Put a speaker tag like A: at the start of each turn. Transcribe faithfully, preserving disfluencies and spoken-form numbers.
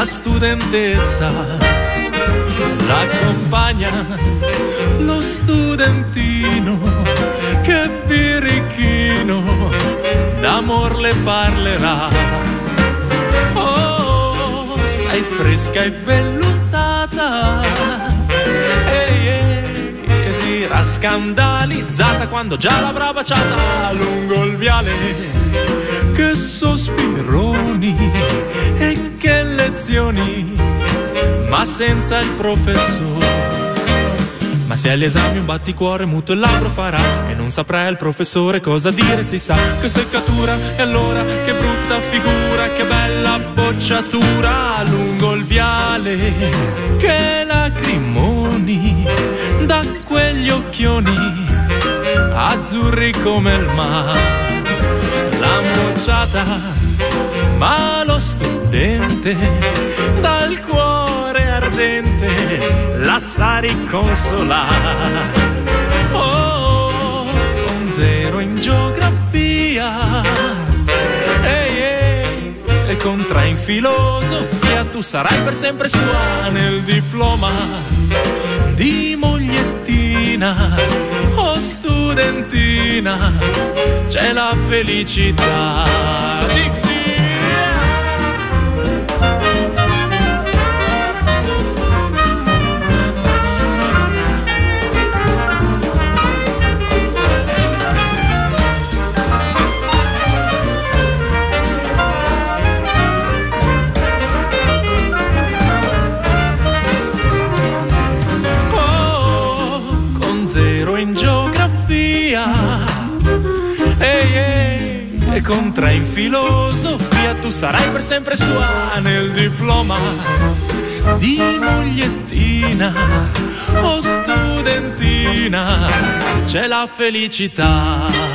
A: la studentessa, la compagna, lo studentino, che birichino d'amor le parlerà. Oh, sei fresca e vellutata, ehi, ehi, e dirà scandalizzata quando già l'avrà baciata lungo il viale. Che sospironi e che lezioni, ma senza il professore. Ma se agli esami un batticuore muto il labbro farà, e non saprà il professore cosa dire, si sa che seccatura. E allora che brutta figura, che bella bocciatura lungo il viale. Che lacrimoni da quegli occhioni azzurri come il mare. L'han bocciata, ma lo studente dal cuore ardente la sa riconsolare. Oh, con zero in geografia, ehi, ehi, e con tre in filosofia, tu sarai per sempre sua nel diploma di mogliettina. Oh studentina, c'è la felicità. Dixie! Ehi, ehi, e con tre in filosofia, tu sarai per sempre sua nel diploma di mogliettina. Oh studentina, c'è la felicità.